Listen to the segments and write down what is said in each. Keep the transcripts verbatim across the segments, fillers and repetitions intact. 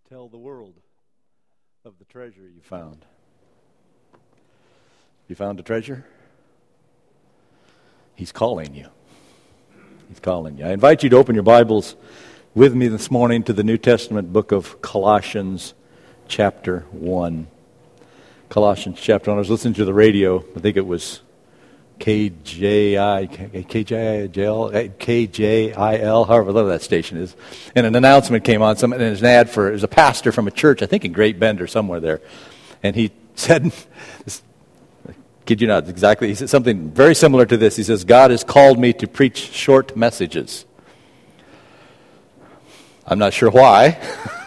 Tell the world of the treasure you found. You found a treasure? He's calling you. He's calling you. I invite you to open your Bibles with me this morning to the New Testament book of Colossians chapter one. Colossians chapter one. I was listening to the radio. I think it was K J I, K J I L, K J I L, however little that station is. And an announcement came on, some, and it was an ad for, it was a pastor from a church, I think in Great Bend or somewhere there. And he said, I kid you not, exactly, he said something very similar to this. He says, God has called me to preach short messages. I'm not sure why.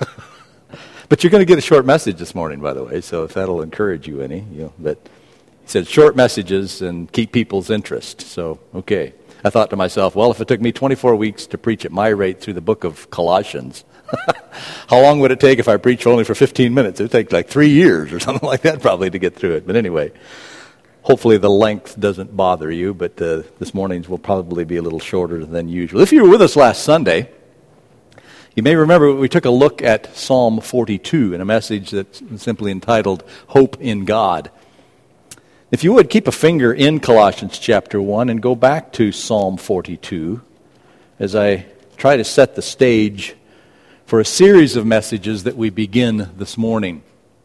But you're going to get a short message this morning, by the way, so if that'll encourage you any, you know, but he said short messages and keep people's interest. So, okay. I thought to myself, well, if it took me twenty-four weeks to preach at my rate through the book of Colossians, how long would it take if I preached only for fifteen minutes? It would take like three years or something like that probably to get through it. But anyway, hopefully the length doesn't bother you, but uh, this morning's will probably be a little shorter than usual. If you were with us last Sunday, you may remember we took a look at Psalm forty-two in a message that's simply entitled, Hope in God. If you would, keep a finger in Colossians chapter one and go back to Psalm forty-two as I try to set the stage for a series of messages that we begin this morning.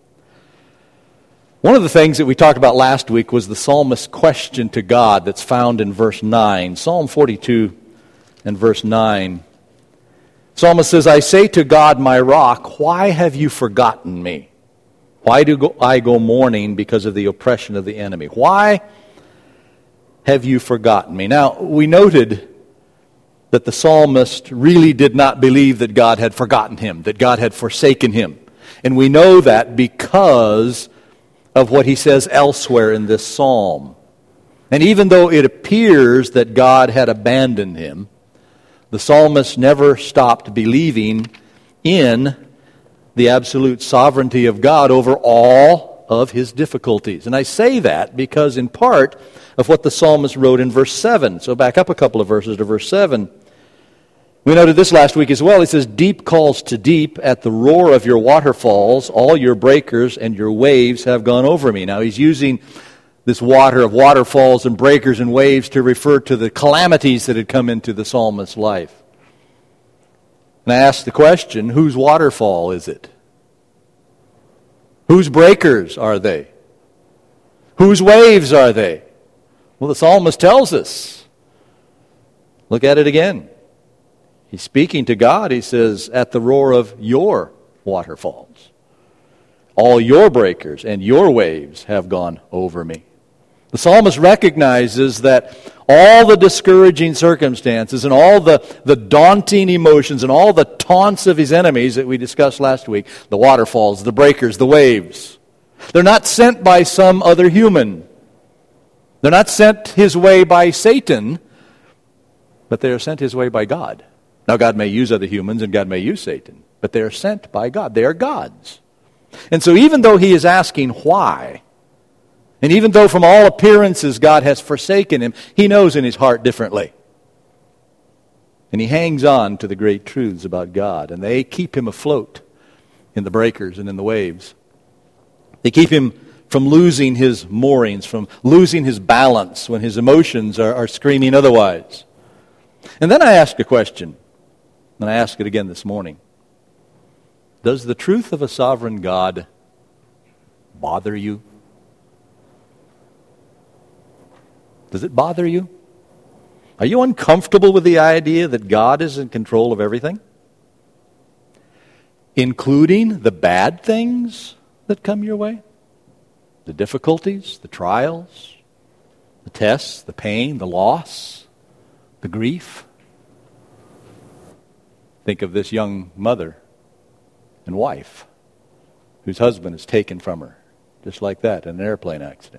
One of the things that we talked about last week was the psalmist's question to God that's found in verse nine. Psalm forty-two and verse nine. The psalmist says, I say to God, my rock, why have you forgotten me? Why do I go mourning because of the oppression of the enemy? Why have you forgotten me? Now, we noted that the psalmist really did not believe that God had forgotten him, that God had forsaken him. And we know that because of what he says elsewhere in this psalm. And even though it appears that God had abandoned him, the psalmist never stopped believing in the absolute sovereignty of God over all of his difficulties. And I say that because in part of what the psalmist wrote in verse seven. So back up a couple of verses to verse seven. We noted this last week as well. He says, deep calls to deep at the roar of your waterfalls. All your breakers and your waves have gone over me. Now he's using this water of waterfalls and breakers and waves to refer to the calamities that had come into the psalmist's life. And I ask the question, whose waterfall is it? Whose breakers are they? Whose waves are they? Well, the psalmist tells us. Look at it again. He's speaking to God. He says, at the roar of your waterfalls. All your breakers and your waves have gone over me. The psalmist recognizes that all the discouraging circumstances and all the, the daunting emotions and all the taunts of his enemies that we discussed last week, the waterfalls, the breakers, the waves, they're not sent by some other human. They're not sent his way by Satan, but they are sent his way by God. Now, God may use other humans and God may use Satan, but they are sent by God. They are God's. And so even though he is asking why, and even though from all appearances God has forsaken him, he knows in his heart differently. And he hangs on to the great truths about God, and they keep him afloat in the breakers and in the waves. They keep him from losing his moorings, from losing his balance when his emotions are, are screaming otherwise. And then I ask a question, and I ask it again this morning. Does the truth of a sovereign God bother you? Does it bother you? Are you uncomfortable with the idea that God is in control of everything? Including the bad things that come your way? The difficulties, the trials, the tests, the pain, the loss, the grief? Think of this young mother and wife whose husband is taken from her, just like that, in an airplane accident.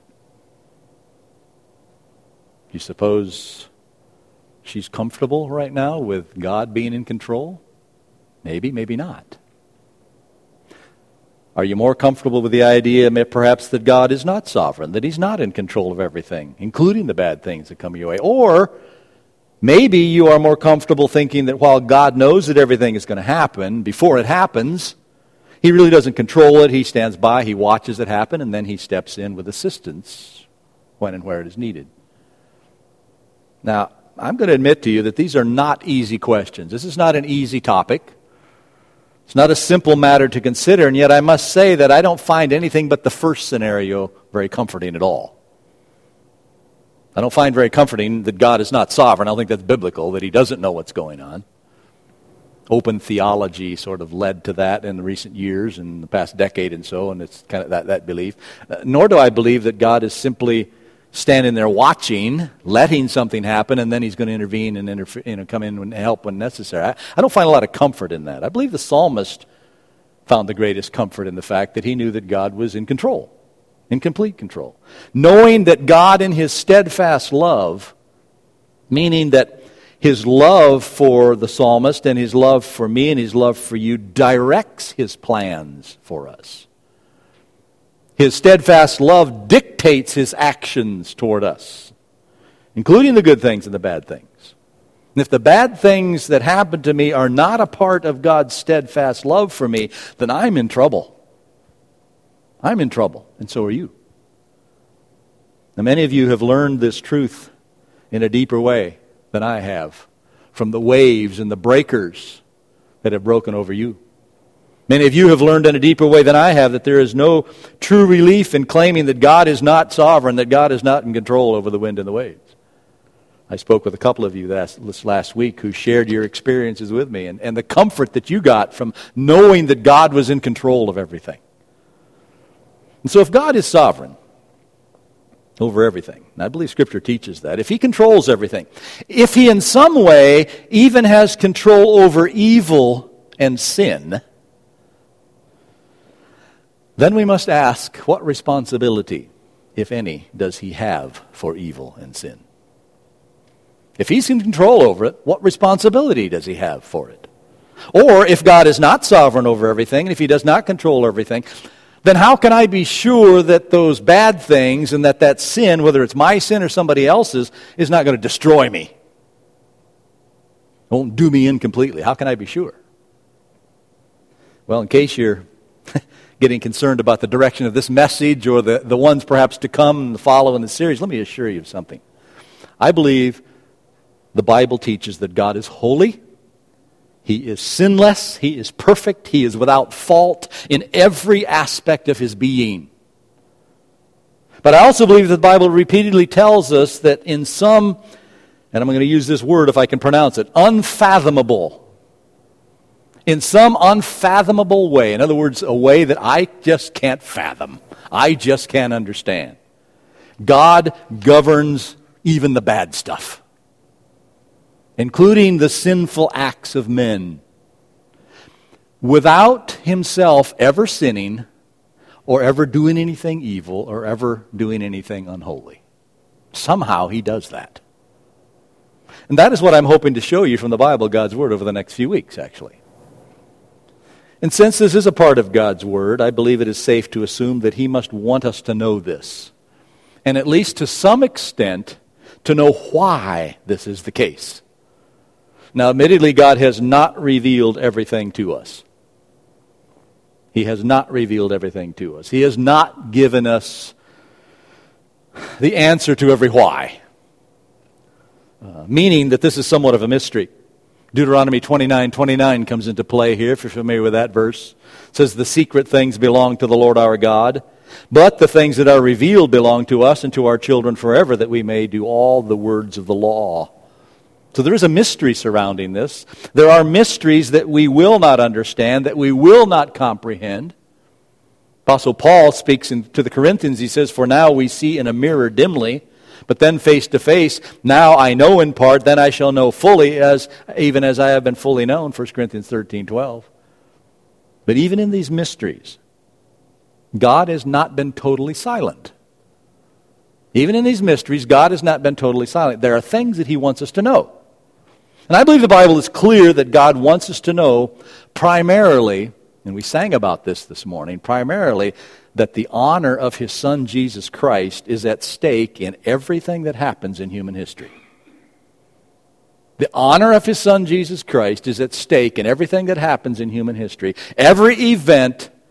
Do you suppose she's comfortable right now with God being in control? Maybe, maybe not. Are you more comfortable with the idea perhaps that God is not sovereign, that he's not in control of everything, including the bad things that come your way? Or maybe you are more comfortable thinking that while God knows that everything is going to happen, before it happens, He really doesn't control it. He stands by, he watches it happen, and then he steps in with assistance when and where it is needed. Now, I'm going to admit to you that these are not easy questions. This is not an easy topic. It's not a simple matter to consider, and yet I must say that I don't find anything but the first scenario very comforting at all. I don't find very comforting that God is not sovereign. I don't think that's biblical, that he doesn't know what's going on. Open theology sort of led to that in the recent years, in the past decade and so, and it's kind of that, that belief. Uh, nor do I believe that God is simply standing there watching, letting something happen, and then he's going to intervene and interfere, you know, come in and help when necessary. I, I don't find a lot of comfort in that. I believe the psalmist found the greatest comfort in the fact that he knew that God was in control, in complete control. Knowing that God in his steadfast love, meaning that his love for the psalmist and his love for me and his love for you directs his plans for us. His steadfast love dictates his actions toward us, including the good things and the bad things. And if the bad things that happen to me are not a part of God's steadfast love for me, then I'm in trouble. I'm in trouble, and so are you. Now, many of you have learned this truth in a deeper way than I have from the waves and the breakers that have broken over you. Many of you have learned in a deeper way than I have that there is no true relief in claiming that God is not sovereign, that God is not in control over the wind and the waves. I spoke with a couple of you this last week who shared your experiences with me and, and the comfort that you got from knowing that God was in control of everything. And so if God is sovereign over everything, and I believe Scripture teaches that, if he controls everything, if he in some way even has control over evil and sin, then we must ask, what responsibility, if any, does he have for evil and sin? If he's in control over it, what responsibility does he have for it? Or if God is not sovereign over everything, and if he does not control everything, then how can I be sure that those bad things and that that sin, whether it's my sin or somebody else's, is not going to destroy me? It won't do me in completely. How can I be sure? Well, in case you're getting concerned about the direction of this message or the, the ones perhaps to come and follow in the series, let me assure you of something. I believe the Bible teaches that God is holy, he is sinless, he is perfect, he is without fault in every aspect of his being. But I also believe that the Bible repeatedly tells us that in some, and I'm going to use this word if I can pronounce it, unfathomable, in some unfathomable way, in other words, a way that I just can't fathom, I just can't understand, God governs even the bad stuff, including the sinful acts of men, without himself ever sinning or ever doing anything evil or ever doing anything unholy. Somehow he does that. And that is what I'm hoping to show you from the Bible, God's Word, over the next few weeks, actually. And since this is a part of God's Word, I believe it is safe to assume that he must want us to know this, and at least to some extent, to know why this is the case. Now, admittedly, God has not revealed everything to us. He has not revealed everything to us. He has not given us the answer to every why, uh, meaning that this is somewhat of a mystery. Deuteronomy twenty-nine twenty-nine comes into play here, if you're familiar with that verse. It says, the secret things belong to the Lord our God, but the things that are revealed belong to us and to our children forever, that we may do all the words of the law. So there is a mystery surrounding this. There are mysteries that we will not understand, that we will not comprehend. Apostle Paul speaks in, to the Corinthians, he says, for now we see in a mirror dimly, but then face to face. Now I know in part, then I shall know fully, as even as I have been fully known. First Corinthians thirteen twelve. But even in these mysteries, God has not been totally silent. Even in these mysteries, God has not been totally silent. There are things that he wants us to know. And I believe the Bible is clear that God wants us to know primarily, and we sang about this this morning, primarily that the honor of his Son Jesus Christ is at stake in everything that happens in human history. The honor of his Son Jesus Christ is at stake in everything that happens in human history. Every event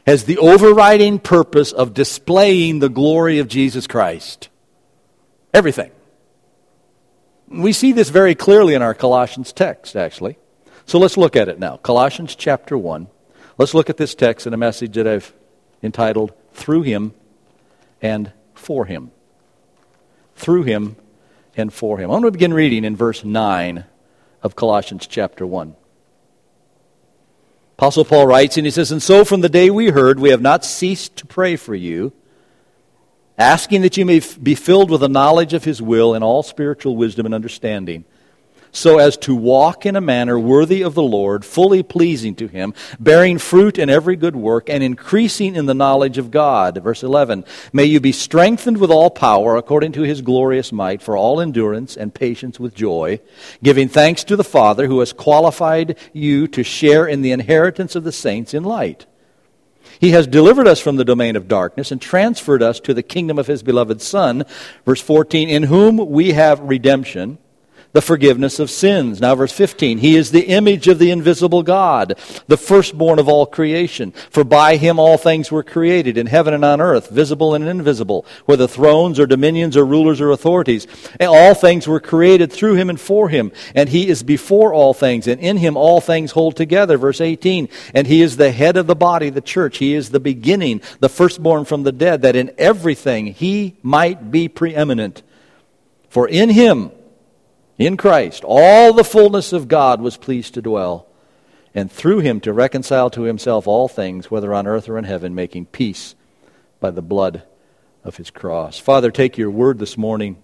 has the overriding purpose of displaying the glory of Jesus Christ. Everything. We see this very clearly in our Colossians text, actually. So let's look at it now. Colossians chapter one. Let's look at this text in a message that I've entitled, Through Him and For Him. Through Him and For Him. I'm going to begin reading in verse nine of Colossians chapter one. Apostle Paul writes, and he says, "And so from the day we heard, we have not ceased to pray for you, asking that you may f- be filled with the knowledge of His will in all spiritual wisdom and understanding, so as to walk in a manner worthy of the Lord, fully pleasing to Him, bearing fruit in every good work, and increasing in the knowledge of God." Verse eleven, "May you be strengthened with all power according to His glorious might, for all endurance and patience with joy, giving thanks to the Father who has qualified you to share in the inheritance of the saints in light. He has delivered us from the domain of darkness and transferred us to the kingdom of His beloved Son." Verse fourteen, "In whom we have redemption, the forgiveness of sins." Now verse fifteen, "He is the image of the invisible God, the firstborn of all creation. For by Him all things were created, in heaven and on earth, visible and invisible, whether thrones or dominions or rulers or authorities. And all things were created through Him and for Him. And He is before all things, and in Him all things hold together." Verse eighteen, "And He is the head of the body, the church. He is the beginning, the firstborn from the dead, that in everything He might be preeminent. For in Him," in Christ, "all the fullness of God was pleased to dwell, and through Him to reconcile to Himself all things, whether on earth or in heaven, making peace by the blood of His cross." Father, take your word this morning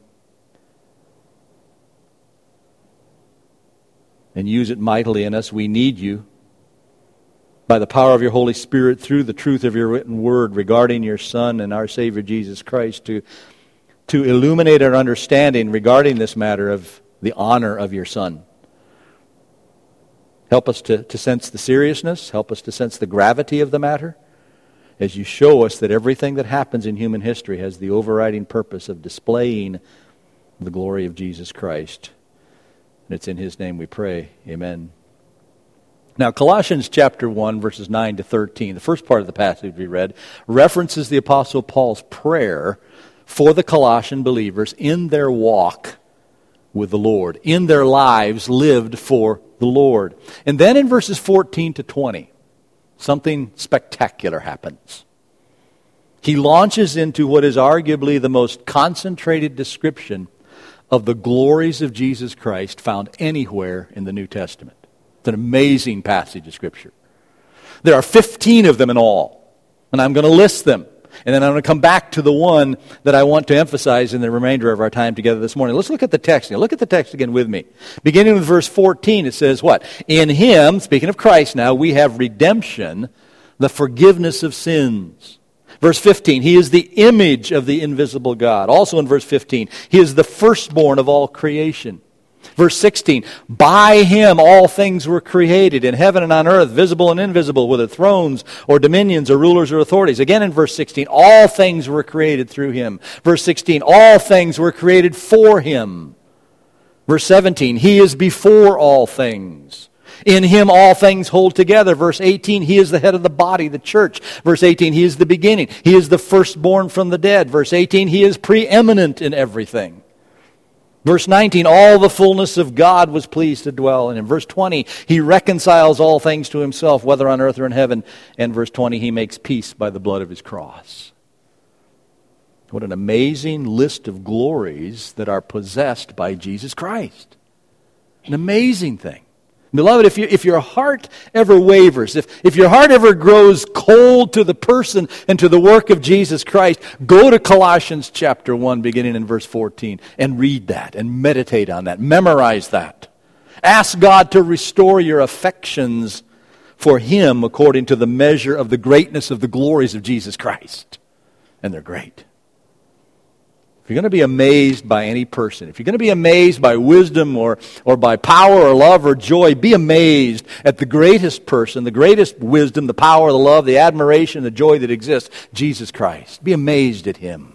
and use it mightily in us. We need you. By the power of your Holy Spirit, through the truth of your written word regarding your Son and our Savior Jesus Christ, to, to illuminate our understanding regarding this matter of the honor of your Son. Help us to, to sense the seriousness. Help us to sense the gravity of the matter as you show us that everything that happens in human history has the overriding purpose of displaying the glory of Jesus Christ. And it's in His name we pray. Amen. Now, Colossians chapter one, verses nine to thirteen, the first part of the passage we read, references the Apostle Paul's prayer for the Colossian believers in their walk with the Lord, in their lives lived for the Lord. And then in verses fourteen to twenty, something spectacular happens. He launches into what is arguably the most concentrated description of the glories of Jesus Christ found anywhere in the New Testament. It's an amazing passage of Scripture. There are fifteen of them in all, and I'm going to list them. And then I'm going to come back to the one that I want to emphasize in the remainder of our time together this morning. Let's look at the text. Now, look at the text again with me. Beginning with verse fourteen, it says what? "In Him," speaking of Christ now, "we have redemption, the forgiveness of sins." Verse fifteen, "He is the image of the invisible God." Also in verse fifteen, "He is the firstborn of all creation." Verse sixteen, "By Him all things were created, in heaven and on earth, visible and invisible, whether thrones or dominions or rulers or authorities." Again in verse sixteen, "All things were created through Him." Verse sixteen, "All things were created for Him." Verse seventeen, "He is before all things. In Him all things hold together." Verse eighteen, "He is the head of the body, the church." Verse eighteen, "He is the beginning. He is the firstborn from the dead." Verse eighteen, "He is preeminent in everything." Verse nineteen, "All the fullness of God was pleased to dwell in Him." Verse twenty, "He reconciles all things to Himself, whether on earth or in heaven." And verse twenty, "He makes peace by the blood of His cross." What an amazing list of glories that are possessed by Jesus Christ. An amazing thing. Beloved, if, you, if your heart ever wavers, if, if your heart ever grows cold to the person and to the work of Jesus Christ, go to Colossians chapter one, beginning in verse fourteen, and read that, and meditate on that, memorize that. Ask God to restore your affections for Him according to the measure of the greatness of the glories of Jesus Christ. And they're great. If you're going to be amazed by any person, if you're going to be amazed by wisdom or, or by power or love or joy, be amazed at the greatest person, the greatest wisdom, the power, the love, the admiration, the joy that exists, Jesus Christ. Be amazed at Him.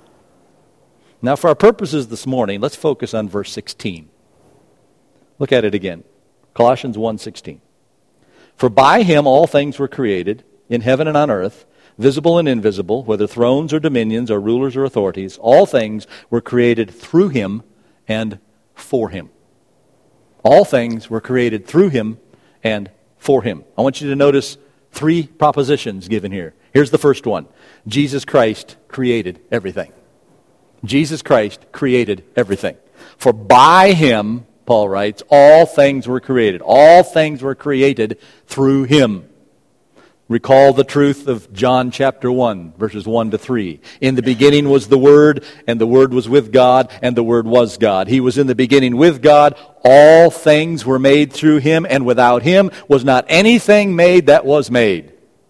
Now, for our purposes this morning, let's focus on verse sixteen. Look at it again. Colossians one sixteen. "For by Him all things were created, in heaven and on earth, visible and invisible, whether thrones or dominions or rulers or authorities, all things were created through him and for him. All things were created through him and for him. I want you to notice three propositions given here. Here's the first one. Jesus Christ created everything. Jesus Christ created everything. For by him, Paul writes, all things were created. All things were created through him. Recall the truth of John chapter one, verses one to three. In the beginning was the Word, and the Word was with God, and the Word was God. He was in the beginning with God. All things were made through him, and without him was not anything made that was made.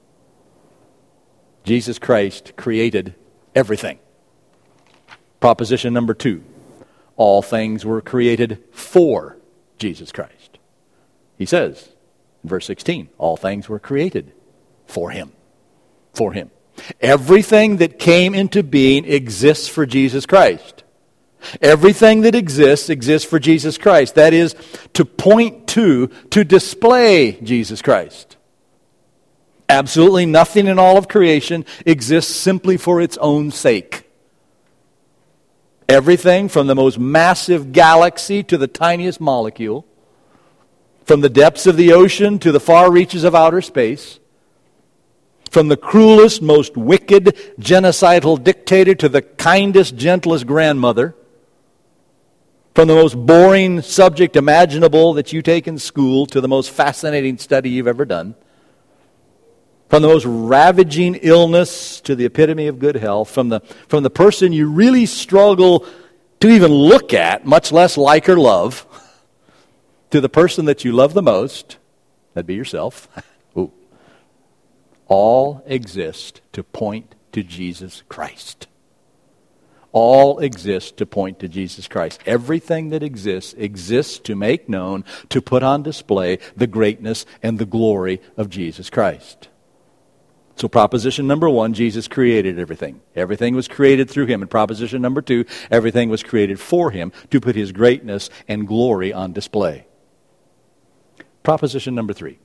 Jesus Christ created everything. Proposition number two. All things were created for Jesus Christ. He says in verse sixteen, all things were created for him. For him. Everything that came into being exists for Jesus Christ. Everything that exists, exists for Jesus Christ. That is, to point to, to display Jesus Christ. Absolutely nothing in all of creation exists simply for its own sake. Everything from the most massive galaxy to the tiniest molecule, from the depths of the ocean to the far reaches of outer space, from the cruelest, most wicked, genocidal dictator to the kindest, gentlest grandmother, from the most boring subject imaginable that you take in school to the most fascinating study you've ever done, from the most ravaging illness to the epitome of good health, from the, from the person you really struggle to even look at, much less like or love, to the person that you love the most, that'd be yourself. Ooh. All exist to point to Jesus Christ. All exist to point to Jesus Christ. Everything that exists, exists to make known, to put on display the greatness and the glory of Jesus Christ. So proposition number one, Jesus created everything. Everything was created through him. And proposition number two, everything was created for him to put his greatness and glory on display. Proposition number three,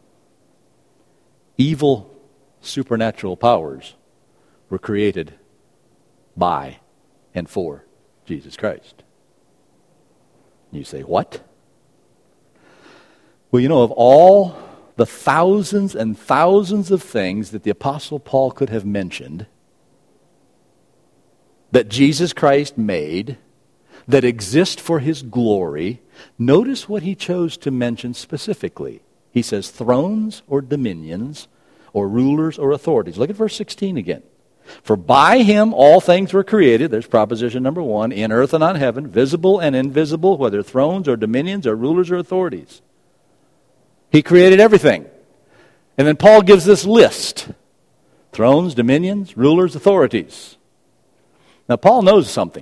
evil supernatural powers were created by and for Jesus Christ. You say, what? Well, you know, of all the thousands and thousands of things that the Apostle Paul could have mentioned that Jesus Christ made, that exist for his glory, notice what he chose to mention specifically. He says thrones or dominions or rulers or authorities. Look at verse sixteen again. For by him all things were created, there's proposition number one, in earth and on heaven, visible and invisible, whether thrones or dominions or rulers or authorities. He created everything. And then Paul gives this list. Thrones, dominions, rulers, authorities. Now Paul knows something.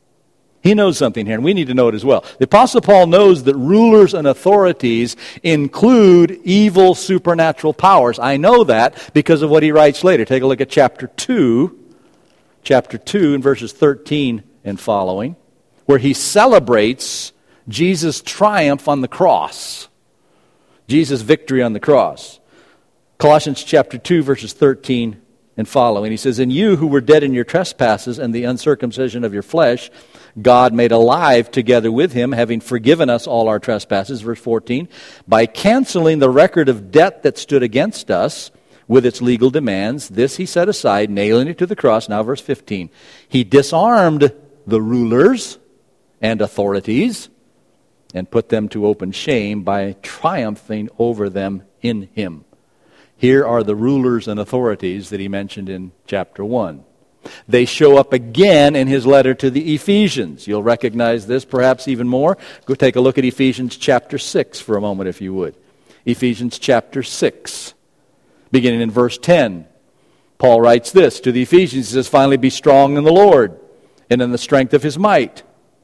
He knows something here, and we need to know it as well. The Apostle Paul knows that rulers and authorities include evil supernatural powers. I know that because of what he writes later. Take a look at chapter two, chapter two and verses thirteen and following, where he celebrates Jesus' triumph on the cross. Jesus' victory on the cross. Colossians chapter two, verses thirteen and following. He says, and you who were dead in your trespasses and the uncircumcision of your flesh, God made alive together with him, having forgiven us all our trespasses, verse fourteen, by canceling the record of debt that stood against us with its legal demands. This he set aside, nailing it to the cross. Now verse fifteen. He disarmed the rulers and authorities and put them to open shame by triumphing over them in him. Here are the rulers and authorities that he mentioned in chapter one. They show up again in his letter to the Ephesians. You'll recognize this perhaps even more. Go take a look at Ephesians chapter six for a moment if you would. Ephesians chapter six, beginning in verse ten. Paul writes this to the Ephesians. He says, finally be strong in the Lord and in the strength of his might.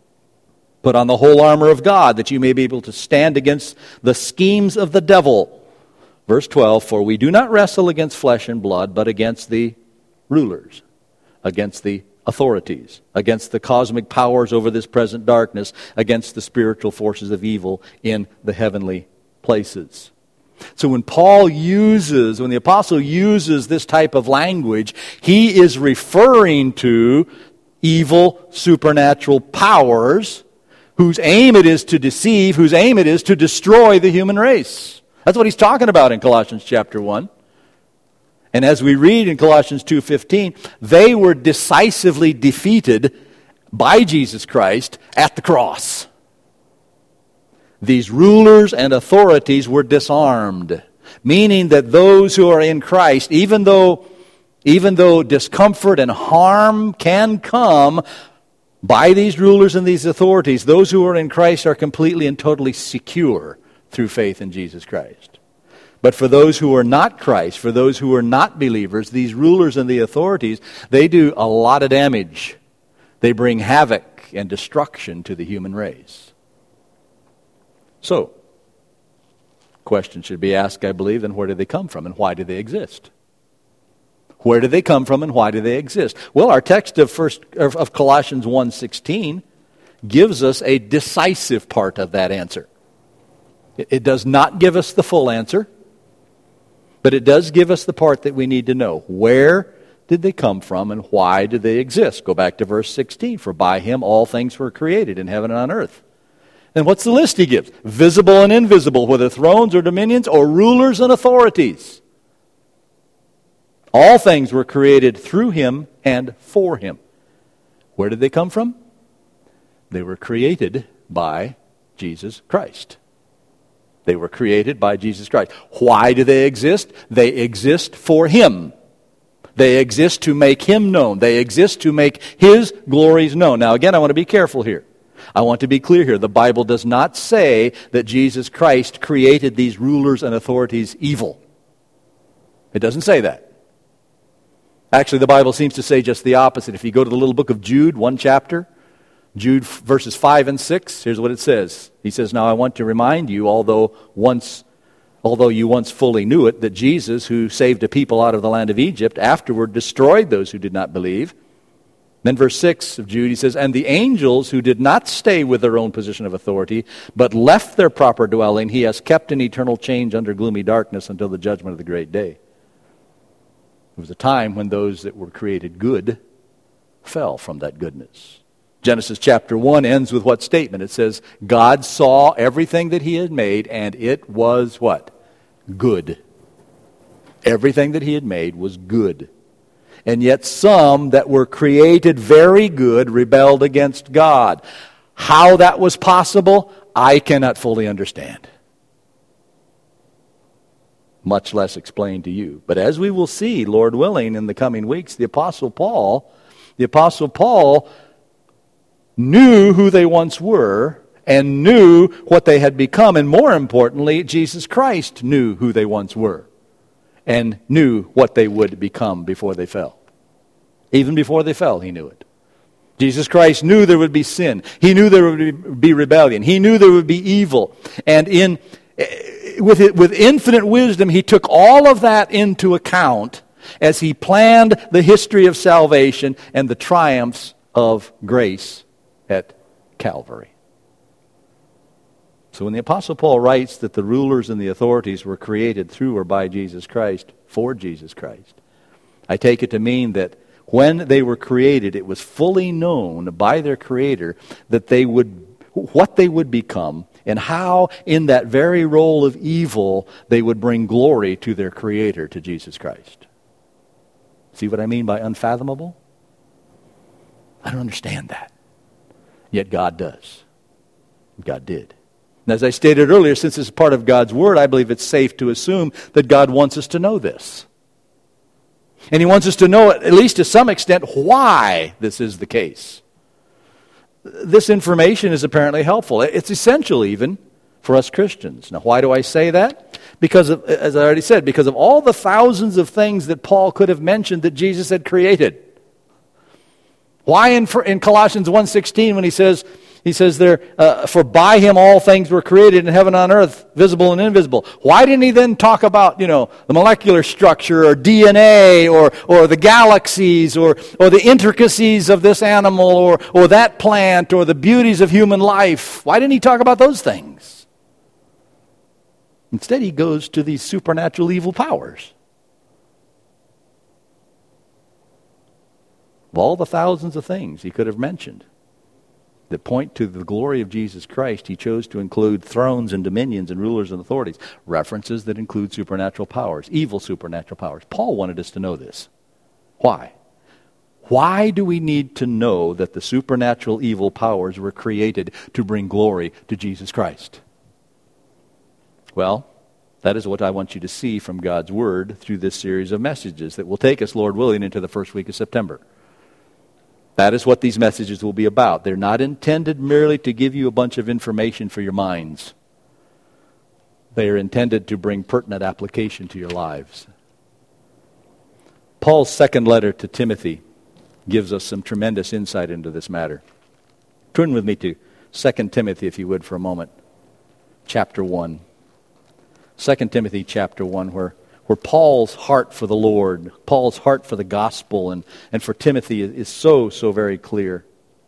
Put on the whole armor of God that you may be able to stand against the schemes of the devil. Verse twelve, for we do not wrestle against flesh and blood, but against the rulers, against the authorities, against the cosmic powers over this present darkness, against the spiritual forces of evil in the heavenly places. So when Paul uses, when the apostle uses this type of language, he is referring to evil supernatural powers whose aim it is to deceive, whose aim it is to destroy the human race. That's what he's talking about in Colossians chapter one. And as we read in Colossians two fifteen, they were decisively defeated by Jesus Christ at the cross. These rulers and authorities were disarmed, meaning that those who are in Christ, even though, even though discomfort and harm can come by these rulers and these authorities, those who are in Christ are completely and totally secure through faith in Jesus Christ. But for those who are not Christ, for those who are not believers, these rulers and the authorities, they do a lot of damage. They bring havoc and destruction to the human race. So, question should be asked, I believe, then where do they come from and why do they exist? Where do they come from and why do they exist? Well, our text of first of Colossians one sixteen gives us a decisive part of that answer. It does not give us the full answer, but it does give us the part that we need to know. Where did they come from and why did they exist? Go back to verse sixteen. For by him all things were created in heaven and on earth. And what's the list he gives? Visible and invisible, whether thrones or dominions or rulers and authorities. All things were created through him and for him. Where did they come from? They were created by Jesus Christ. They were created by Jesus Christ. Why do they exist? They exist for him. They exist to make him known. They exist to make his glories known. Now again, I want to be careful here. I want to be clear here. The Bible does not say that Jesus Christ created these rulers and authorities evil. It doesn't say that. Actually, the Bible seems to say just the opposite. If you go to the little book of Jude, one chapter, Jude verses five and six, here's what it says. He says, now I want to remind you, although once, although you once fully knew it, that Jesus, who saved a people out of the land of Egypt, afterward destroyed those who did not believe. Then verse six of Jude, he says, and the angels who did not stay with their own position of authority, but left their proper dwelling, he has kept in eternal change under gloomy darkness until the judgment of the great day. It was a time when those that were created good fell from that goodness. Genesis chapter one ends with what statement? It says, God saw everything that he had made, and it was what? Good. Everything that he had made was good. And yet some that were created very good rebelled against God. How that was possible, I cannot fully understand. Much less explain to you. But as we will see, Lord willing, in the coming weeks, the Apostle Paul, the Apostle Paul knew who they once were and knew what they had become. And more importantly, Jesus Christ knew who they once were and knew what they would become before they fell. Even before they fell, he knew it. Jesus Christ knew there would be sin. He knew there would be rebellion. He knew there would be evil. And in With, it, with infinite wisdom, he took all of that into account as he planned the history of salvation and the triumphs of grace at Calvary. So when the Apostle Paul writes that the rulers and the authorities were created through or by Jesus Christ, for Jesus Christ, I take it to mean that when they were created, it was fully known by their Creator that they would, what they would become, and how in that very role of evil they would bring glory to their Creator, to Jesus Christ. See what I mean by unfathomable? I don't understand that. Yet God does. God did. And as I stated earlier, since it's part of God's Word, I believe it's safe to assume that God wants us to know this. And he wants us to know, at least to some extent, why this is the case. This information is apparently helpful. It's essential even for us Christians. Now, why do I say that? Because, of, as I already said, because of all the thousands of things that Paul could have mentioned that Jesus had created. Why in, in Colossians one sixteen when he says, he says there, uh, for by him all things were created in heaven and on earth, visible and invisible. Why didn't he then talk about, you know, the molecular structure or D N A or or the galaxies or or the intricacies of this animal or or that plant or the beauties of human life? Why didn't he talk about those things? Instead, he goes to these supernatural evil powers. Of all the thousands of things he could have mentioned that point to the glory of Jesus Christ, he chose to include thrones and dominions and rulers and authorities, references that include supernatural powers, evil supernatural powers. Paul wanted us to know this. Why? Why do we need to know that the supernatural evil powers were created to bring glory to Jesus Christ? Well, that is what I want you to see from God's Word through this series of messages that will take us, Lord willing, into the first week of September. That is what these messages will be about. They're not intended merely to give you a bunch of information for your minds. They are intended to bring pertinent application to your lives. Paul's second letter to Timothy gives us some tremendous insight into this matter. Turn with me to Second Timothy, if you would, for a moment. Chapter one. Second Timothy chapter one, where where Paul's heart for the Lord, Paul's heart for the gospel, and, and for Timothy is so, so very clear.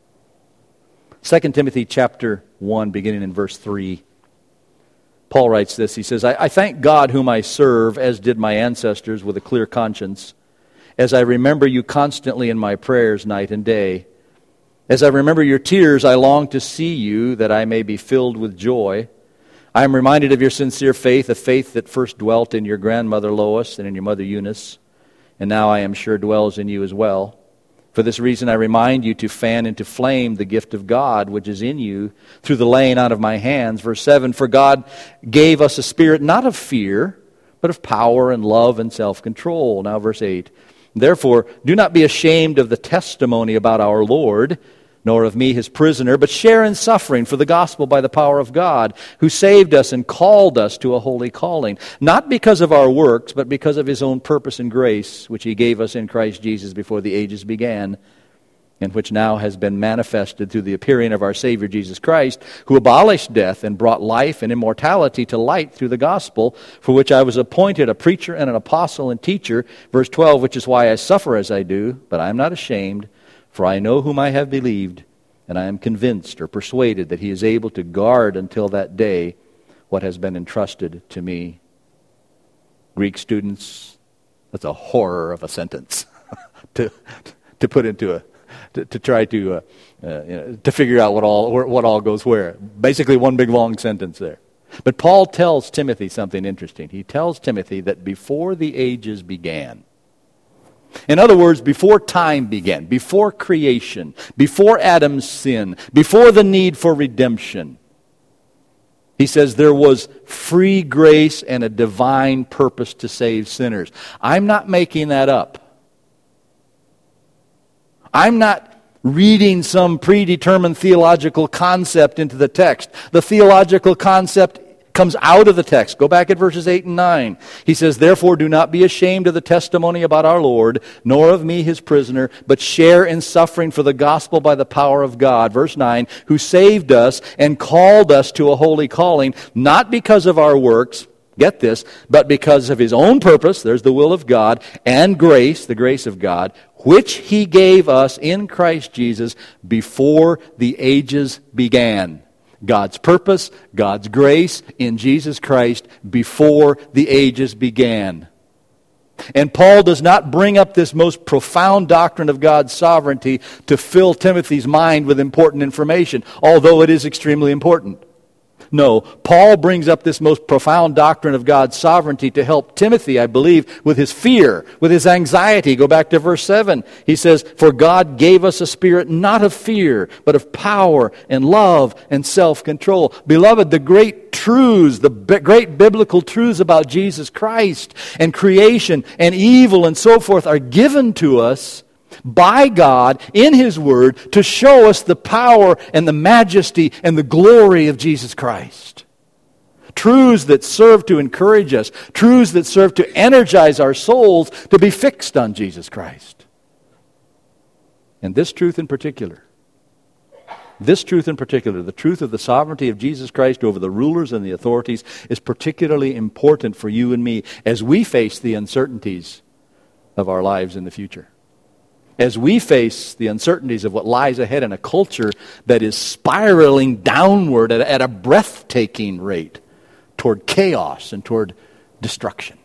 Second Timothy chapter one, beginning in verse three, Paul writes this. He says, I, I thank God whom I serve, as did my ancestors, with a clear conscience, as I remember you constantly in my prayers night and day. As I remember your tears, I long to see you, that I may be filled with joy. I am reminded of your sincere faith, a faith that first dwelt in your grandmother Lois and in your mother Eunice, and now I am sure dwells in you as well. For this reason I remind you to fan into flame the gift of God which is in you through the laying on of my hands. Verse seven, for God gave us a spirit not of fear, but of power and love and self-control. Now verse eight, therefore do not be ashamed of the testimony about our Lord, nor of me his prisoner, but share in suffering for the gospel by the power of God, who saved us and called us to a holy calling, not because of our works, but because of his own purpose and grace, which he gave us in Christ Jesus before the ages began, and which now has been manifested through the appearing of our Savior Jesus Christ, who abolished death and brought life and immortality to light through the gospel, for which I was appointed a preacher and an apostle and teacher. Verse twelve, which is why I suffer as I do, but I am not ashamed, for I know whom I have believed, and I am convinced or persuaded that he is able to guard until that day what has been entrusted to me. Greek students, that's a horror of a sentence to to put into a to, to try to uh, uh, you know, to figure out what all what all goes where. Basically, one big long sentence there. But Paul tells Timothy something interesting. He tells Timothy that before the ages began, in other words, before time began, before creation, before Adam's sin, before the need for redemption, he says there was free grace and a divine purpose to save sinners. I'm not making that up. I'm not reading some predetermined theological concept into the text. The theological concept comes out of the text. Go back at verses eight and nine. He says, therefore do not be ashamed of the testimony about our Lord, nor of me his prisoner, but share in suffering for the gospel by the power of God. Verse nine, who saved us and called us to a holy calling, not because of our works, get this, but because of his own purpose, there's the will of God, and grace, the grace of God, which he gave us in Christ Jesus before the ages began. God's purpose, God's grace in Jesus Christ before the ages began. And Paul does not bring up this most profound doctrine of God's sovereignty to fill Timothy's mind with important information, although it is extremely important. No, Paul brings up this most profound doctrine of God's sovereignty to help Timothy, I believe, with his fear, with his anxiety. Go back to verse seven. He says, for God gave us a spirit not of fear, but of power and love and self-control. Beloved, the great truths, the b- great biblical truths about Jesus Christ and creation and evil and so forth are given to us by God in his word to show us the power and the majesty and the glory of Jesus Christ. Truths that serve to encourage us, truths that serve to energize our souls to be fixed on Jesus Christ. And this truth in particular, this truth in particular, the truth of the sovereignty of Jesus Christ over the rulers and the authorities, is particularly important for you and me as we face the uncertainties of our lives in the future. As we face the uncertainties of what lies ahead in a culture that is spiraling downward at, at a breathtaking rate toward chaos and toward destruction.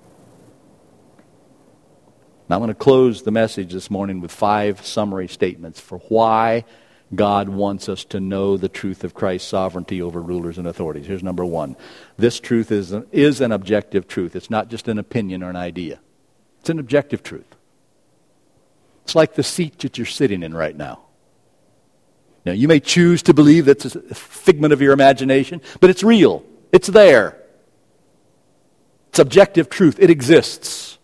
Now I'm going to close the message this morning with five summary statements for why God wants us to know the truth of Christ's sovereignty over rulers and authorities. Here's number one. This truth is an, is an objective truth. It's not just an opinion or an idea. It's an objective truth. It's like the seat that you're sitting in right now. Now, you may choose to believe that's a figment of your imagination, but it's real. It's there. It's objective truth. It exists.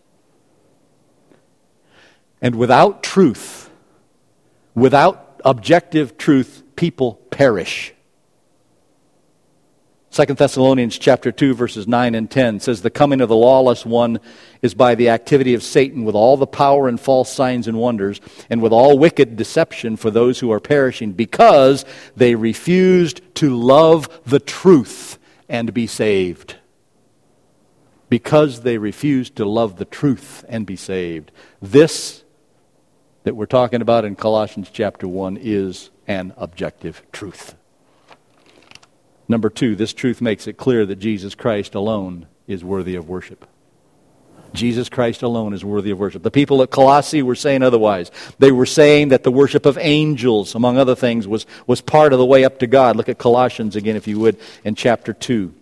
And without truth, without objective truth, people perish. Second Thessalonians chapter two, verses nine and ten says, the coming of the lawless one is by the activity of Satan with all the power and false signs and wonders, and with all wicked deception for those who are perishing, because they refused to love the truth and be saved. Because they refused to love the truth and be saved. This that we're talking about in Colossians chapter one is an objective truth. Number two, this truth makes it clear that Jesus Christ alone is worthy of worship. Jesus Christ alone is worthy of worship. The people at Colossae were saying otherwise. They were saying that the worship of angels, among other things, was, was part of the way up to God. Look at Colossians again, if you would, in chapter two.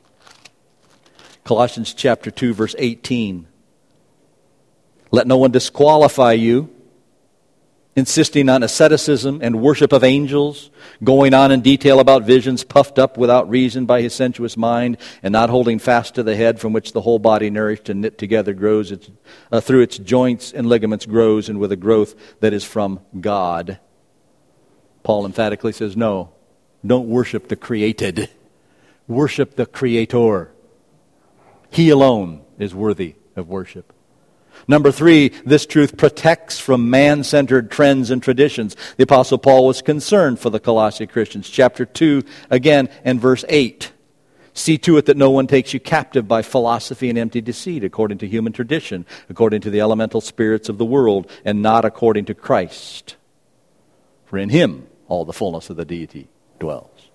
Colossians chapter two, verse eighteen. Let no one disqualify you, insisting on asceticism and worship of angels, going on in detail about visions, puffed up without reason by his sensuous mind, and not holding fast to the head, from which the whole body, nourished and knit together, grows its, uh, through its joints and ligaments, grows, and with a growth that is from God. Paul emphatically says, no, don't worship the created. Worship the Creator. He alone is worthy of worship. Number three, this truth protects from man-centered trends and traditions. The Apostle Paul was concerned for the Colossae Christians. Chapter two, again, and verse eight. See to it that no one takes you captive by philosophy and empty deceit, according to human tradition, according to the elemental spirits of the world, and not according to Christ. For in him all the fullness of the deity dwells.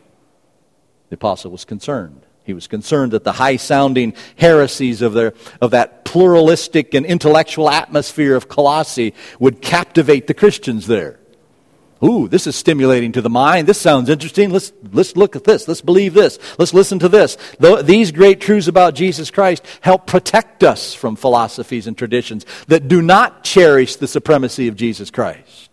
The apostle was concerned. He was concerned that the high-sounding heresies of, their, of that pluralistic and intellectual atmosphere of Colossae would captivate the Christians there. Ooh, this is stimulating to the mind. This sounds interesting. Let's, let's look at this. Let's believe this. Let's listen to this. Though these great truths about Jesus Christ help protect us from philosophies and traditions that do not cherish the supremacy of Jesus Christ.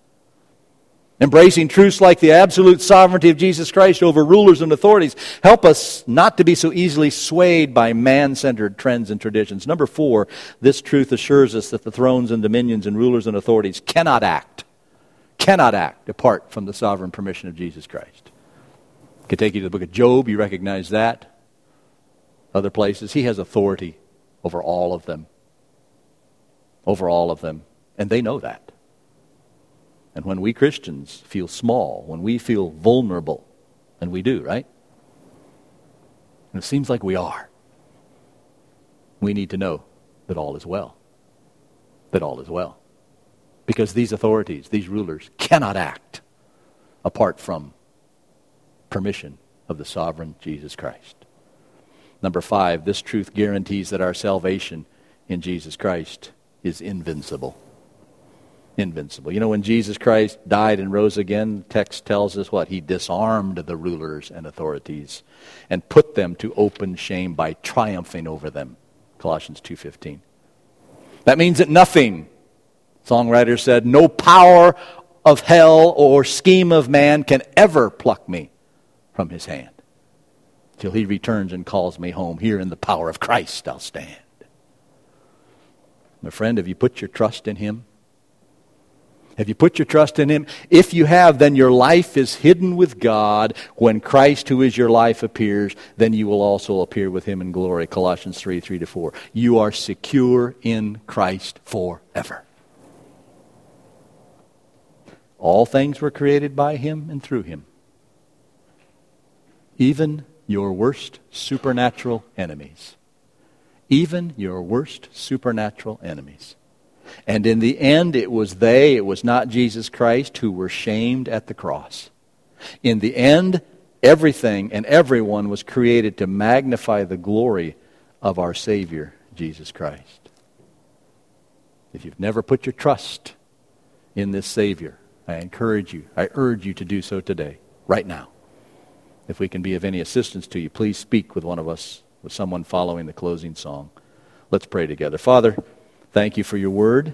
Embracing truths like the absolute sovereignty of Jesus Christ over rulers and authorities help us not to be so easily swayed by man-centered trends and traditions. Number four, this truth assures us that the thrones and dominions and rulers and authorities cannot act, cannot act apart from the sovereign permission of Jesus Christ. I could take you to the book of Job. You recognize that. Other places. He has authority over all of them. Over all of them. And they know that. And when we Christians feel small, when we feel vulnerable, and we do, right? And it seems like we are. We need to know that all is well. That all is well. Because these authorities, these rulers, cannot act apart from permission of the sovereign Jesus Christ. Number five, this truth guarantees that our salvation in Jesus Christ is invincible. Invincible. You know, when Jesus Christ died and rose again, the text tells us what? He disarmed the rulers and authorities and put them to open shame by triumphing over them. Colossians two fifteen. That means that nothing, songwriter said, no power of hell or scheme of man can ever pluck me from his hand. Till he returns and calls me home. Here in the power of Christ I'll stand. My friend, have you put your trust in him? Have you put your trust in him? If you have, then your life is hidden with God. When Christ, who is your life, appears, then you will also appear with him in glory. Colossians three, three to four. You are secure in Christ forever. All things were created by him and through him. Even your worst supernatural enemies. Even your worst supernatural enemies. And in the end, it was they, it was not Jesus Christ, who were shamed at the cross. In the end, Everything and everyone was created to magnify the glory of our Savior, Jesus Christ. If you've never put your trust in this Savior, I encourage you, I urge you to do so today, right now. If we can be of any assistance to you, please speak with one of us, with someone following the closing song. Let's pray together. Father, thank you for your word,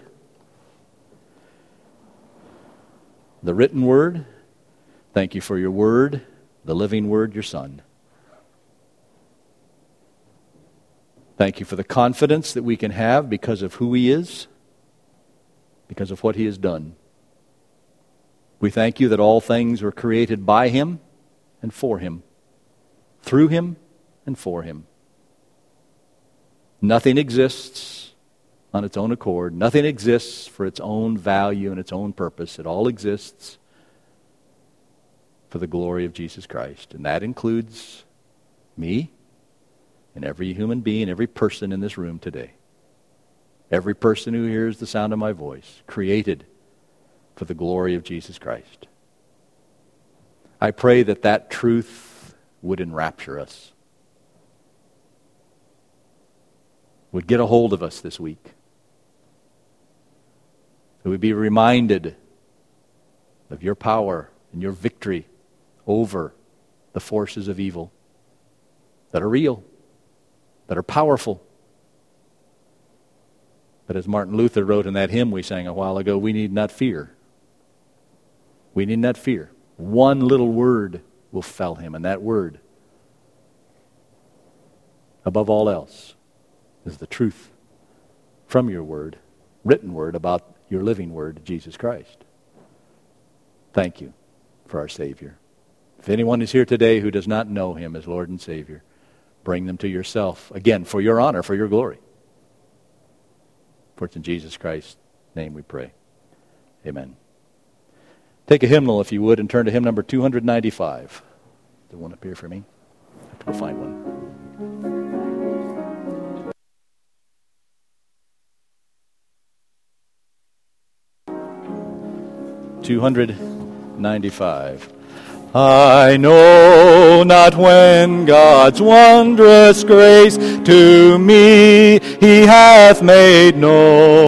the written word. Thank you for your word, the living word, your Son. Thank you for the confidence that we can have because of who he is, because of what he has done. We thank you that all things were created by him and for him, through him and for him. Nothing exists on its own accord. Nothing exists for its own value and its own purpose. It all exists for the glory of Jesus Christ. And that includes me and every human being, every person in this room today. Every person who hears the sound of my voice, created for the glory of Jesus Christ. I pray that that truth would enrapture us, would get a hold of us this week. That we'd be reminded of your power and your victory over the forces of evil that are real, that are powerful. But as Martin Luther wrote in that hymn we sang a while ago, we need not fear. We need not fear. One little word will fell him, and that word, above all else, is the truth from your word, written word about your living word, Jesus Christ. Thank you for our Savior. If anyone is here today who does not know him as Lord and Savior, bring them to yourself, again, for your honor, for your glory. For it's in Jesus Christ's name we pray. Amen. Take a hymnal, if you would, and turn to hymn number two ninety-five. Does one appear for me? I have to go find one. two ninety-five. I know not when God's wondrous grace to me he hath made known.